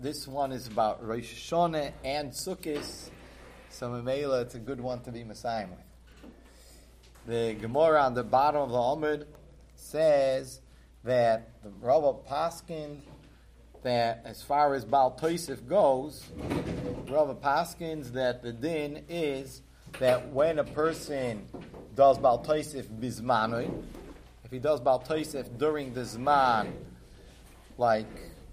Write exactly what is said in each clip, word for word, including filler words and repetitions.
This one is about Rosh Hashanah and Sukkot, so Mamela, it's a good one to be Messiah with. The Gemara on the bottom of the Amud says that the Rava Paskind that as far as Baal Tosef goes, Rava Paskins that the din is that when a person does Baal Tosef bizmanoi, if he does Baal Tosef during the Zman, like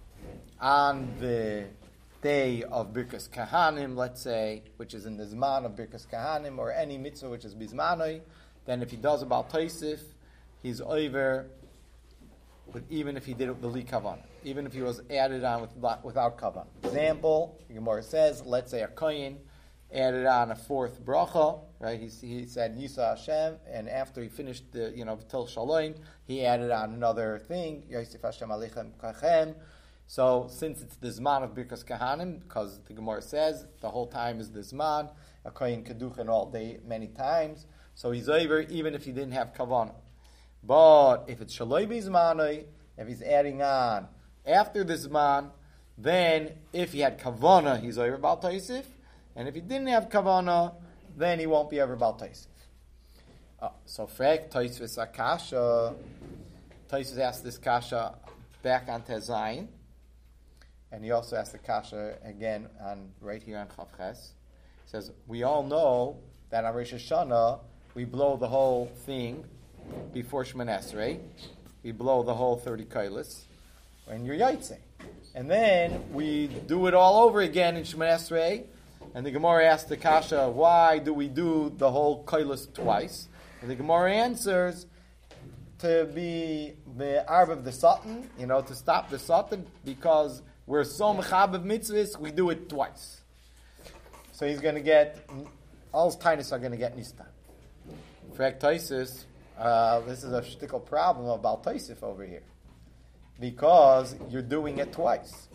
on the day of Birkas Kahanim, let's say, which is in the Zman of Birkas Kahanim, or any mitzvah which is bizmanoi, then if he does a Baal Tosef, he's over, but even if he did it with the kavanah, even if he was added on with, without kavanah. Example, the Gemara says, let's say a kohen added on a fourth bracha, right? He, he said Yisa Hashem, and after he finished the, you know, Til Shalom, he added on another thing, Yosef Hashem Alechem Kachem. So since it's the Zman of Birkas Kahanim, because the Gemara says the whole time is the Zman, a kohen keduchen all day many times, so he's over even if he didn't have kavanah. But if it's shaloi bizmanoi, if he's adding on after the zman, then if he had kavana, he's over Baal Tosef, and if he didn't have kavana, then he won't be over Baal Tosef. Uh, so frek Tosfos akasha, Tosfos asked this kasha back on Tezayin, and he also asked the kasha again on right here on Chavches. He says we all know that on Rosh Hashanah we blow the whole thing before Shemoneh Esrei, we blow the whole thirty kailas when you're Yaitse. And then we do it all over again in Shemoneh Esrei, and the Gemara asks the Kasha, why do we do the whole kailas twice? And the Gemara answers, to be the arb of the Satan, you know, to stop the Satan, because we're so mechab of mitzvahs, we do it twice. So he's going to get, all his tainis are going to get nistan. Frek Tosfos, Uh, this is a shtickle problem of Baal Tosef over here, because you're doing it twice.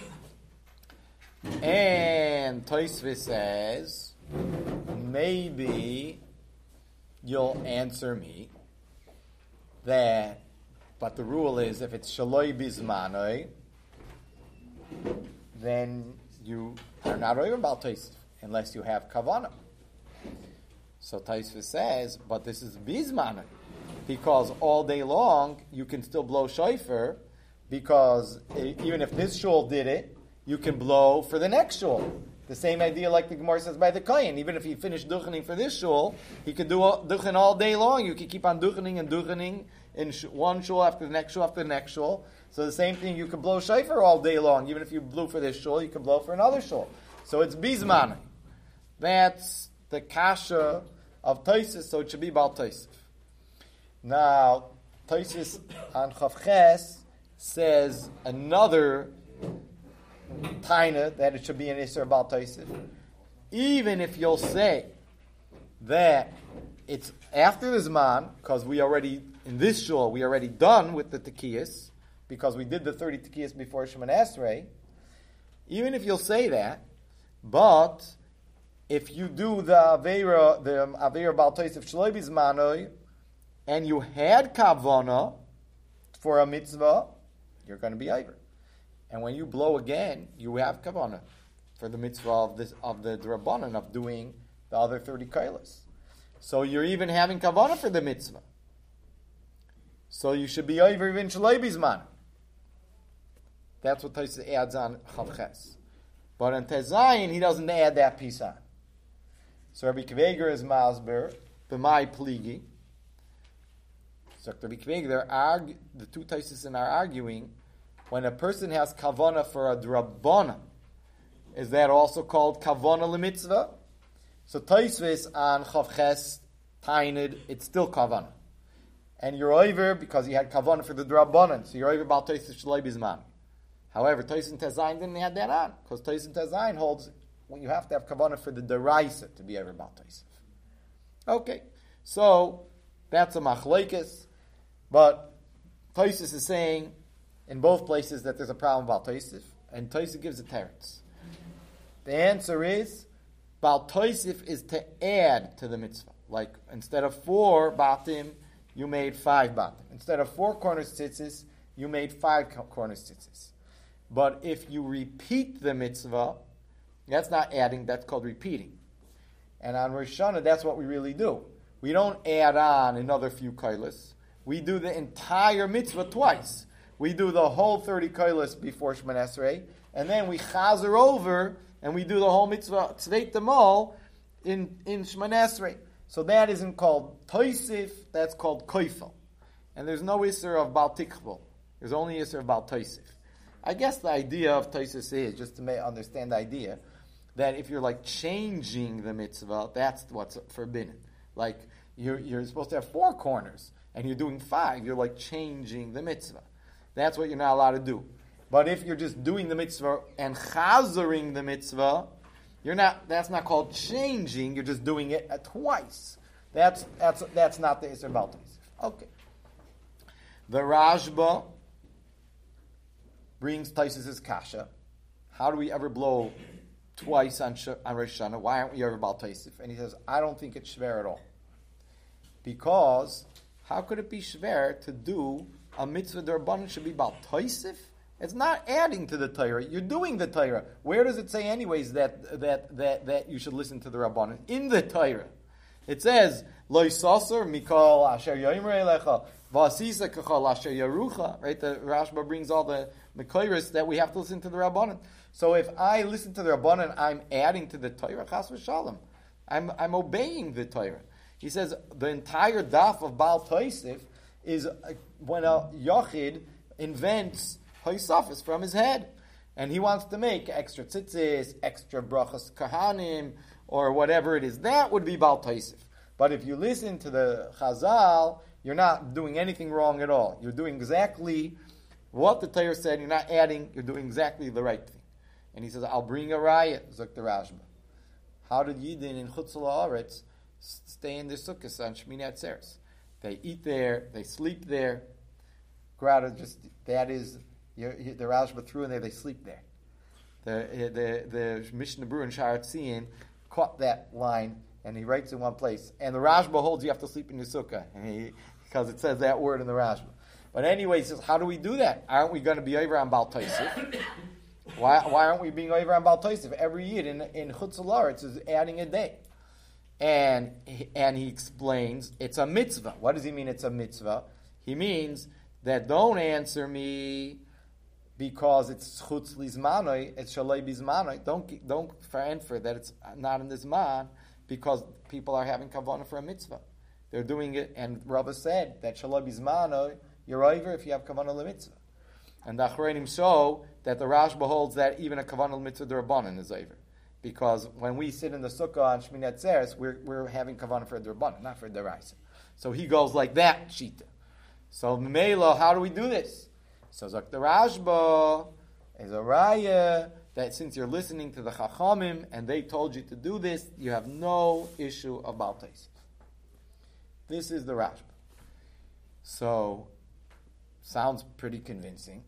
And Tosfos says, maybe you'll answer me that, but the rule is if it's shaloi bizmanoi, then you are not over Baal Tosef unless you have kavanah. So Tosfos says, but this is bizmanoi, because all day long you can still blow shofar, because even if this shul did it, you can blow for the next shul. The same idea like the Gemara says by the kohen. Even if he finished duchening for this shul, he could do duchen all day long. You could keep on duchening and duchening in one shul after the next shul after the next shul. So the same thing, you could blow shofar all day long. Even if you blew for this shul, you can blow for another shul. So it's bizmanoi. That's the kasha of Tosfos, so it should be Baal Tosef. Now, Tosfos on Chavches says another taina that it should be an Isser Baal Tosef. Even if you'll say that it's after the Zman, because we already, in this shul, we already done with the Tekiyas, because we did the thirty Tekiyas before Shemoneh Esrei, even if you'll say that, but if you do the Aveira, the Aveira Baal Tosef Shloi Bizmanoi, and you had Kavana for a mitzvah, you're going to be over. And when you blow again, you have Kavana for the mitzvah of this of the Drabanan of doing the other thirty kailas. So you're even having Kavana for the mitzvah. So you should be over even Shloi Bizman. That's what Tosfos adds on Chavches. But in Tezayin, he doesn't add that piece on. So Rabbi Kveger is Masber, B'mai Pligi. So Rabbi Kveger, argue, the two Tosfos are arguing, when a person has kavana for a drabana, is that also called kavana lemitzvah? So Tosfos on Chavches Tainid, it's still kavana. And you're over because you had kavana for the drabanan, so you're over Baal Tosef Shloi Bizman. However, Tosfos and Tezayin didn't have that on, because Tosfos and Tezayin holds when you have to have kavanah for the deraisa to be ever Baal Tosef. Okay, so that's a machlokes, but Tosfos is saying in both places that there's a problem Baal Tosef, and Tosfos gives a teretz. The answer is Baal Tosef is to add to the mitzvah. Like instead of four batim, you made five batim. Instead of four corner tzitzis, you made five corner tzitzis. But if you repeat the mitzvah, that's not adding, that's called repeating. And on Rosh Hashanah, that's what we really do. We don't add on another few kailas. We do the entire mitzvah twice. We do the whole thirty kailas before Shemoneh Esrei, and then we chazer over, and we do the whole mitzvah tzveit demol in, in Shemoneh Esrei. So that isn't called toisif, that's called koifel. And there's no isser of Baal Tikvul. There's only isser of Baal Toisif. I guess the idea of Toisif is, just to make, understand the idea, that if you're like changing the mitzvah, that's what's forbidden. Like, you're, you're supposed to have four corners, and you're doing five, you're like changing the mitzvah. That's what you're not allowed to do. But if you're just doing the mitzvah and chazering the mitzvah, you're not. That's not called changing, you're just doing it twice. That's that's that's not the isser Baal Toisif. Okay. The Rashba brings Taisus' kasha. How do we ever blow twice on, Sh- on Rosh Hashanah? Why aren't we ever Baal Taisif? And he says, I don't think it's shver at all. Because how could it be shver to do a mitzvah d'Rabbanan should be Baal Taisif? It's not adding to the Torah. You're doing the Torah. Where does it say anyways that that that, that you should listen to the Rabbanan? In the Torah. It says, Lo yisasar mikol asher yomer elecha v'asisa kachal asher yarucha. Right? The Rashba brings all the Mekoiris that we have to listen to the Rabbanan. So if I listen to the Rabbanan, I'm adding to the Torah, chas v'shalom. I'm, I'm obeying the Torah. He says the entire daf of Baal Toisif is when a Yochid invents Hoysafis from his head. And he wants to make extra tzitzis, extra brachas kahanim, or whatever it is. That would be Baal Toisif. But if you listen to the Chazal, you're not doing anything wrong at all. You're doing exactly what the Torah said. You're not adding. You're doing exactly the right thing. And he says, I'll bring a raya, Zok the Rashba. How did Yidin in Chutz La'aretz stay in their sukkahs on Shmini Atzeres? They eat there, they sleep there. Grada just, that is, you're, you're, the Rashba threw in there, they sleep there. The the the Mishnah Berurah in Sha'ar Tzion caught that line, and he writes in one place. And the Rashba holds you have to sleep in your sukkah, he, because it says that word in the Rashba. But anyway, he says, how do we do that? Aren't we going to be over on Baal Taisif? Why why aren't we being over on Baal Taisif? Every year in in Chutz La'aretz is adding a day. And and he explains it's a mitzvah. What does he mean it's a mitzvah? He means that don't answer me because it's chutz lizmanoi, it's shalei bizmanoi. Don't don't for that it's not in this man because people are having kavanah for a mitzvah. They're doing it, and Rava said that shalei bizmanoi you're over if you have kavanah lemitzvah. And the Achronim show that the Rashba holds that even a kavanah lemitzvah d'Rabbanan is over. Because when we sit in the sukkah on Shmini Atzeres, we're, we're having kavanah for d'Rabbanan, not for d'Oraisa. So he goes like that, shita. So Mela, how do we do this? So Zok the Rashba is a raya that since you're listening to the Chachamim and they told you to do this, you have no issue about Taisif. This is the Rashba. So, sounds pretty convincing.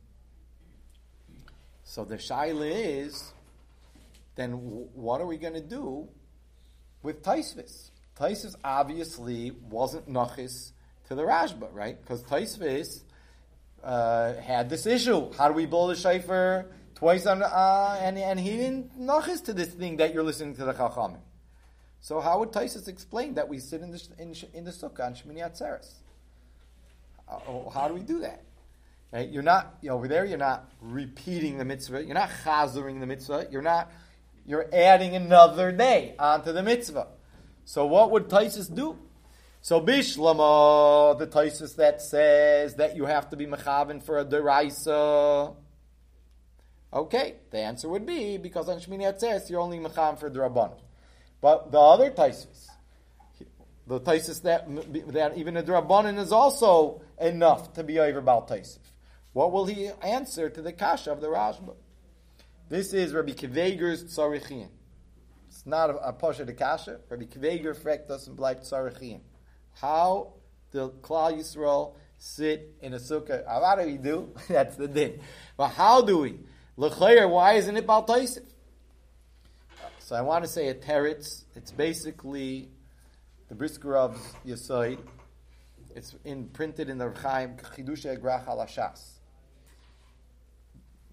So the shaila is, then w- what are we going to do with Taisvis? Taisvis obviously wasn't nachis to the Rashba, right? Because Taisvis uh, had this issue. How do we blow the shofar twice on, uh, and, and he didn't nachis to this thing that you're listening to the Chachamim. So how would Taisvis explain that we sit in the, in, in the sukkah on Shmini Atzeres? Uh, how do we do that? Right? You're not, you know, over there, you're not repeating the mitzvah. You're not chazering the mitzvah. You're not, you're adding another day onto the mitzvah. So what would Taisus do? So Bishlama, the Taisus that says that you have to be mechaven for a deraisa. Okay, the answer would be because on Shmini Atzeres you're only mechaven for derabanan. But the other Taisus, the Taisus that that even a derabanan is also enough to be over Baal Taisif. What will he answer to the kasha of the Rashba? This is Rabbi Kiveger's Tzarechim. It's not a, a pasha de kasha. Rabbi Kiveger frekt us and bleibt Tzarechim. How the Klal Yisrael sit in a sukkah? How do we do? That's the din. But how do we? L'chayr, why isn't it Baal Taisif? So I want to say a teretz. It's basically the Brisker of Yesod. It's in, printed in the Chaim Chidusha Egrach al Hashas.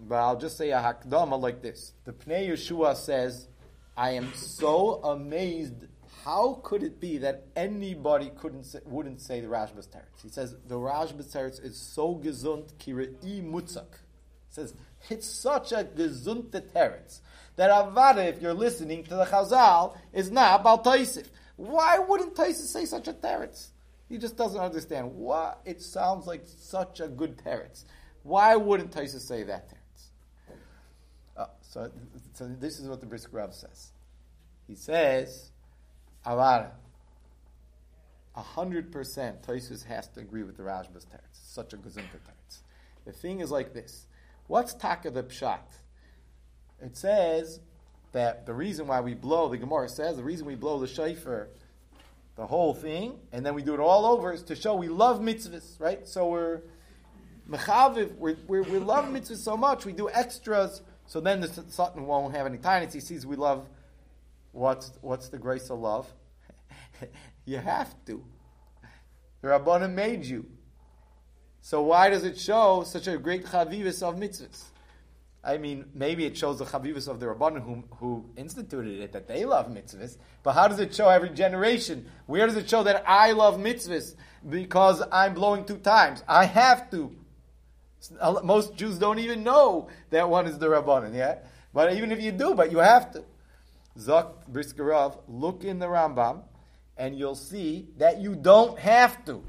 but I'll just say a hakdama like this. The Pnei Yeshua says, I am so amazed. How could it be that anybody couldn't say, wouldn't say the Rashba's teretz? He says the Rashba's teretz is so gesund kirei mutzak. He says it's such a gesund teretz that avada, if you're listening to the Chazal, is not about Taisif. Why wouldn't Taisif say such a teretz? He just doesn't understand. What? It sounds like such a good teretz. Why wouldn't Taisif say that teretz? Oh, so, so this is what the Brisker Rav says. He says, avada, a hundred percent Taisif has to agree with the Rashba's teretz. Such a gesund teretz. The thing is like this. What's taka the pshat? It says that the reason why we blow, the Gemara says, the reason we blow the shofar, the whole thing, and then we do it all over, is to show we love mitzvahs, right? So we're mechaviv, we we love mitzvahs so much, we do extras, so then the Satan won't have any tinnitus. He sees we love, what's what's the grace of love? You have to. The Rabbanan made you. So why does it show such a great chavivus of mitzvahs? I mean, maybe it shows the chavivus of the Rabbanan who, who instituted it, that they love mitzvahs. But how does it show every generation? Where does it show that I love mitzvahs? Because I'm blowing two times. I have to. Most Jews don't even know that one is the Rabbanan, yeah? But even if you do, but you have to. Zok Brisker Rav, look in the Rambam, and you'll see that you don't have to.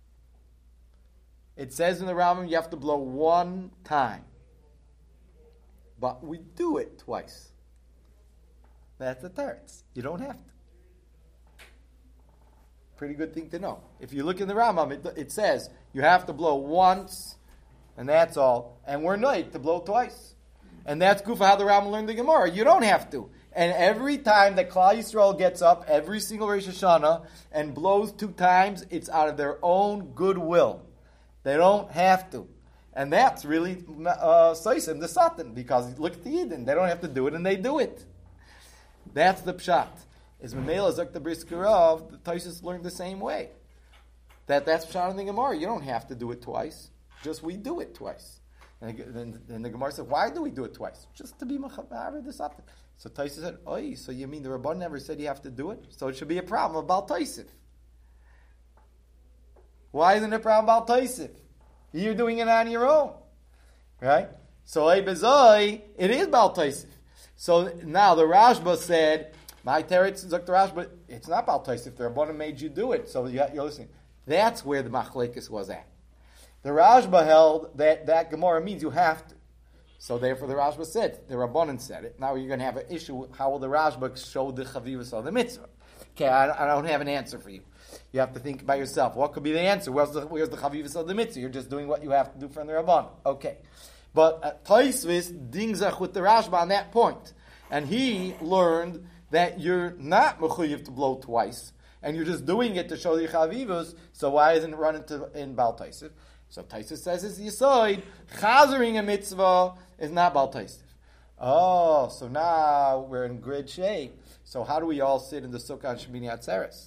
It says in the Rambam you have to blow one time. But we do it twice. That's the teretz. You don't have to. Pretty good thing to know. If you look in the Rambam, it, it says you have to blow once, and that's all. And we're night to blow twice. And that's good for how the Rambam learned the Gemara. You don't have to. And every time that Klal Yisrael gets up, every single Rosh Hashanah, and blows two times, it's out of their own goodwill. They don't have to. And that's really uh, Saisim, the Satan, because look at the Yidden. They don't have to do it, and they do it. That's the Pshat. Is Mamela Zok the Brisker Rav, the Taisus learned the same way. That that's Pshat in the Gemara. You don't have to do it twice. Just we do it twice. And then, then the Gemara said, why do we do it twice? Just to be Mechaber the Satan. So Taisus said, oh, so you mean the Rabban never said you have to do it? So it should be a problem about Taisif. Why isn't it a problem about Taisif? You're doing it on your own, right? So it is Baal Taisif. So now the Rashba said, "My teretz is Doctor Rashba. It's not Baal Taisif. The Rabbanan made you do it, so you're listening." That's where the machlekes was at. The Rashba held that that Gemara means you have to. So therefore, the Rashba said the Rabbanan said it. Now you're going to have an issue. How will the Rashba show the chavivus of the mitzvah? Okay, I, I don't have an answer for you. You have to think by yourself. What could be the answer? Where's the, where's the chavivus of the mitzvah? You're just doing what you have to do from the Rabban. Okay. But uh, Taisvis dingzach with the Rashba on that point. And he learned that you're not mechuyev to blow twice, and you're just doing it to show the chavivus, so why isn't it run into in Baal Taisif? So Taisif says it's Yisoid. Chazering a mitzvah is not Baal Taisif. Oh, so now we're in great shape. So how do we all sit in the Sukkah and Shemini Atzeres?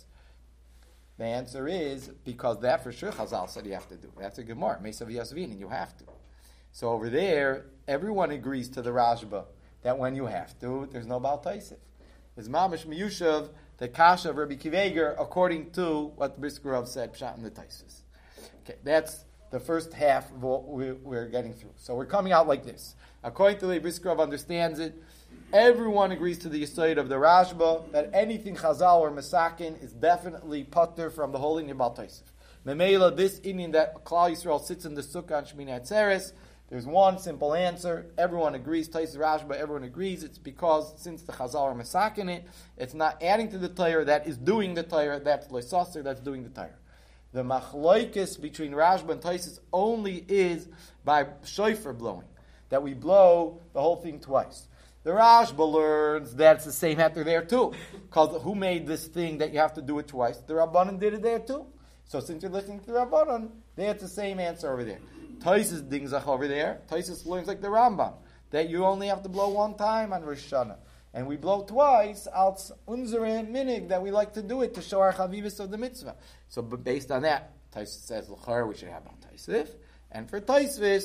The answer is because that for sure Chazal said you have to do. That's a Gemara, Mesav Yasvin, and you have to. So over there, everyone agrees to the Rashba that when you have to, there's no Baal Taisif. There's Mamish Miyushav, the Kasha of Rabbi Kiveger, according to what the Brisker Rav said, Pshat in the Taisif. Okay, that's the first half of what we're getting through. So we're coming out like this. According to the Brisker Rav understands it, everyone agrees to the Yisayid of the Rashba that anything Chazal or Mesakin is definitely putter from the whole Inyan Baal Taisif. Memela, this Inyan that Klal Yisrael sits in the Sukkah and Shemini Atzeres, there's one simple answer. Everyone agrees. Taisif Rashba, everyone agrees. It's because since the Chazal are Mesakin it, it's not adding to the Torah that is doing the Torah. That's Loisaser, that's doing the Torah. The Machloikis between Rashba and Taisif only is by shofar blowing, that we blow the whole thing twice. The Rashba learns that it's the same heter there too. Because who made this thing that you have to do it twice? The Rabbanan did it there too. So since you're listening to the Rabbanan, they had the same answer over there. Taisus dingzach over there. Taisus learns like the Rambam, that you only have to blow one time on Rosh Hashanah. And we blow twice, als unsere minig, that we like to do it to show our chavivus of the mitzvah. So but based on that, Taisus says, l'char, we should have Baal Taisif. And for Taisvis,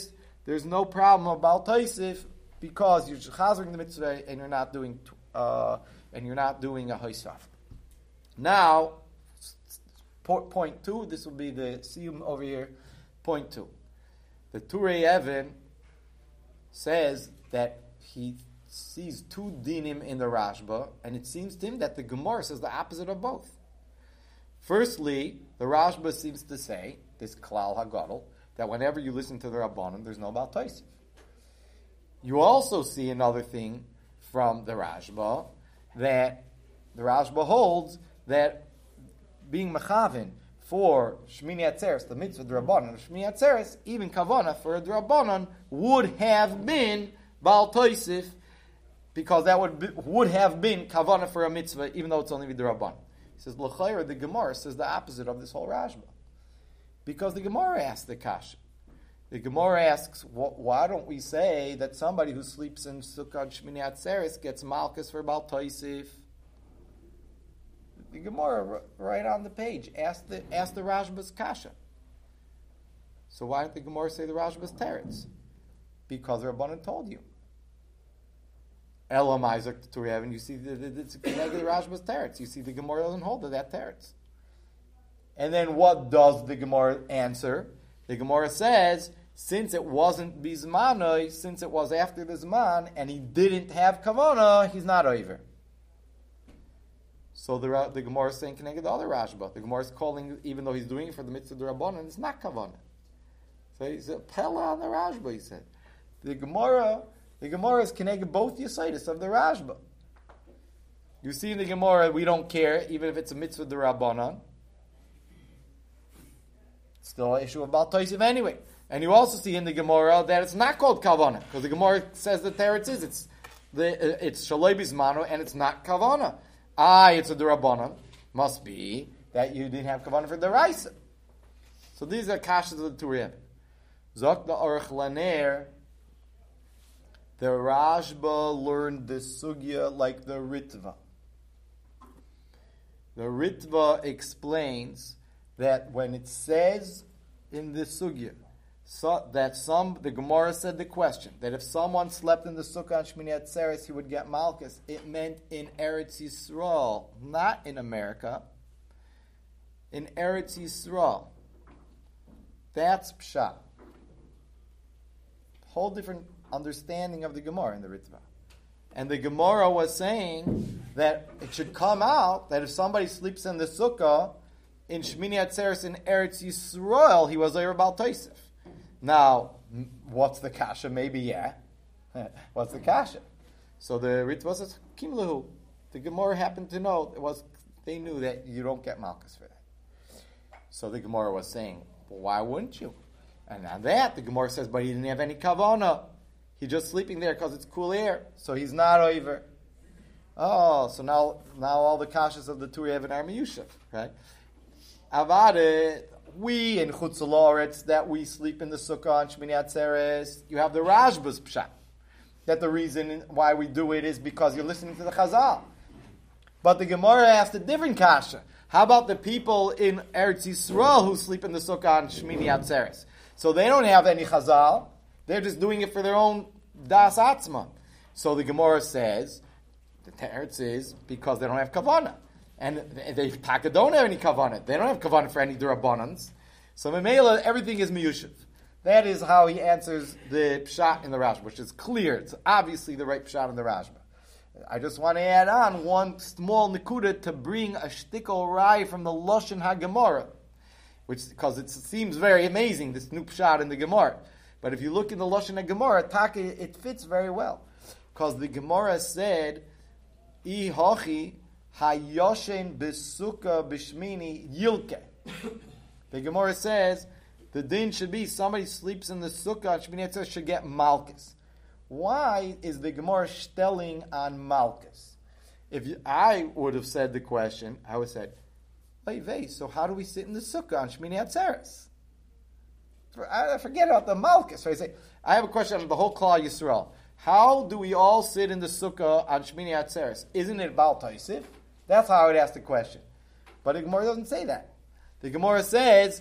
there's no problem about Taisif because you're chazering the mitzvah and you're not doing uh, and you're not doing a Haisaf. Now, point two, this will be the siyum over here. Point two. The Turei Even says that he sees two dinim in the Rashba, and it seems to him that the Gemara says the opposite of both. Firstly, the Rashba seems to say, this Klal HaGadol, that whenever you listen to the Rabbanim, there's no Baal Taisif. You also see another thing from the Rashba, that the Rashba holds that being Mechavin for Shmini Atzeres, the mitzvah D'Rabbanan of Shmini Atzeres, even Kavana for a D'Rabbanan would have been Baal Taisif, because that would be, would have been Kavana for a mitzvah, even though it's only D'Rabbanan. He says, L'chayra, the Gemara says the opposite of this whole Rashba. Because the Gemara asks the Kasha. The Gemara asks, why don't we say that somebody who sleeps in Sukkah Shmini Atzeres gets Malkus for Baal Taisif? The Gemara, right on the page, asked the, asked the Rashba's Kasha. So why didn't the Gemara say the Rashba's Teretz? Because the Rabbanan told you. Elam Isaac Turei, and you see the, the, the, the Rashba's Teretz. You see the Gemara doesn't hold to that Teretz. And then what does the Gemara answer? The Gemara says, since it wasn't Bizmanoi, since it was after the Zman, and he didn't have Kavana, he's not over. So the, the Gemara is saying, connected the other Rashba. The Gemara is calling, even though he's doing it for the mitzvah D'Rabbanan, it's not Kavana. So he said, Pella on the Rashba, he said. The Gemara, the Gemara is connected both Yesaitis of the Rashba. You see in the Gemara, we don't care, even if it's a mitzvah D'Rabbanan. It's still an issue of Baal Taisif anyway. And you also see in the Gemara that it's not called Kavana, because the Gemara says that there it is. It's the it's Shaloi Bizmano, and it's not Kavana. Ah, it's a D'Rabbanan. Must be that you didn't have Kavana for D'Raisa. So these are kashas of the Turei. Zok the Aruch Laner. The Rashba learned the sugya like the Ritva. The Ritva explains that when it says in the sugya so, that some, the Gemara said the question, that if someone slept in the Sukkah on Shmini Atzeres, he would get Malkus, it meant in Eretz Yisrael, not in America, in Eretz Yisrael. That's Pshat. Whole different understanding of the Gemara in the Ritva. And the Gemara was saying that it should come out that if somebody sleeps in the Sukkah in Shmini Atzeres in Eretz Yisrael, he was over Baal Taisif. Now, what's the kasha? Maybe, yeah. What's the kasha? So the Ritva says, Kimlahu. The Gemara happened to know, it was they knew that you don't get Malkus for that. So the Gemara was saying, well, why wouldn't you? And on that, the Gemara says, but he didn't have any kavana. He's just sleeping there because it's cool air. So he's not over. Oh, so now now all the kashas of the Turei Even are miyushav, right? Avade, we in Chutz La'aretz, that we sleep in the Sukkah on Shmini Atzeres, you have the Rashba's Pshat. That the reason why we do it is because you're listening to the Chazal. But the Gemara asked a different kasha. How about the people in Eretz Yisrael who sleep in the Sukkah on Shmini Atzeres? So they don't have any Chazal. They're just doing it for their own Das Atzma. So the Gemara says, the Teretz is because they don't have Kavanah. And they taka don't have any kavanah. They don't have kavanah for any D'Rabbanans. So Memela, everything is miyushiv. That is how he answers the pshat in the Rashba, which is clear. It's obviously the right pshat in the Rashba. I just want to add on one small nekuda to bring a shtikol rai from the Lashon HaGemara, which because it seems very amazing, this new pshat in the Gemara. But if you look in the Lashon HaGemara, taka, it fits very well. Because the Gemara said, I hochi hayoshen besuka b'shmini yilke. The Gemara says the din should be somebody sleeps in the sukkah on Shmini Atzeres should get malchus. Why is the Gemara stelling on malchus? If you, I would have said the question, I would have said, "Hey, vey, so how do we sit in the sukkah on Shmini Atzeres?" For, I forget about the malchus. So I say, I have a question on the whole Klal Yisrael. How do we all sit in the sukkah on Shmini Atzeres? Isn't it Baal Taisif? That's how I would ask the question. But the Gemara doesn't say that. The Gemara says,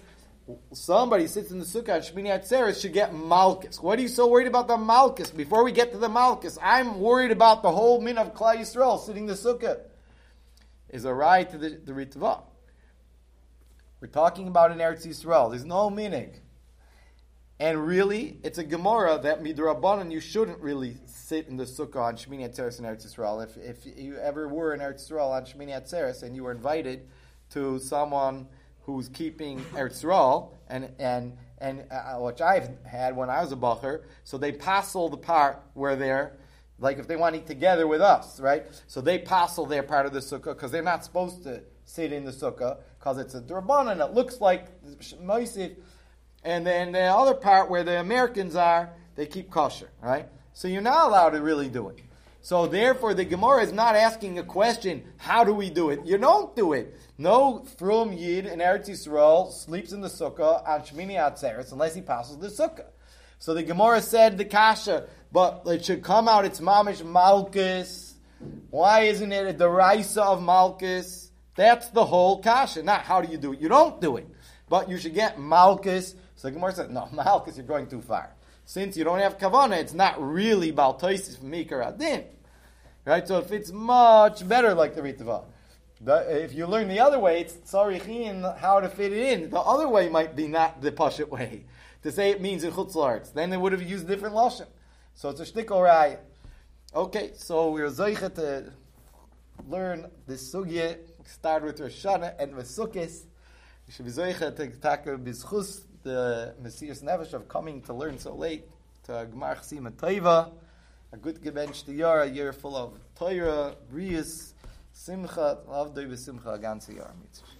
somebody sits in the sukkah on Shmini Atzeres should get Malkus. What are you so worried about the Malkus? Before we get to the Malkus, I'm worried about the whole min of Klal Yisrael sitting in the sukkah. Is a right to the, the Ritva. We're talking about in Eretz Yisrael. There's no minig. And really, it's a Gemara that midrabanan you shouldn't really sit in the sukkah on Shmini Atzeres in Eretz Yisrael. If if you ever were in Eretz Yisrael on Shmini Atzeres and you were invited to someone who's keeping Eretz Yisrael, and and and uh, which I've had when I was a bacher, so they passel the part where they're like if they want to eat together with us, right? So they passel their part of the sukkah because they're not supposed to sit in the sukkah because it's a drabanan. It looks like moisif. And then the other part where the Americans are, they keep kosher, right? So you're not allowed to really do it. So therefore, the Gemara is not asking a question, how do we do it? You don't do it. No Frum Yid in Eretz Yisrael sleeps in the sukkah on Shmini Atzeres unless he passes the sukkah. So the Gemara said the kasha, but it should come out, it's mamish malchus. Why isn't it a deraisa of malchus? That's the whole kasha. Not how do you do it? You don't do it. But you should get malchus. So the Gemara said, no, malchus, you're going too far. Since you don't have kavanah, it's not really baltoisis from mikar adin. Right? So if it's much better like the Ritva. The, if you learn the other way, it's tzarichin, how to fit it in. The other way might be not the pashut way. To say it means in chutz la'aretz. Then they would have used different lashon. So it's a shtikol raya. Okay, so we're zeicha to learn this sugya. Start with Rosh Hashanah and with Sukkos. We should be zeicha to tackle bizchus the Mesiras Nefesh of coming to learn so late to Gemar Chasima Teiva, a good gebenchte year, a year full of Torah, Brius, Simcha, Avdei v'Simcha, a ganze Jahr.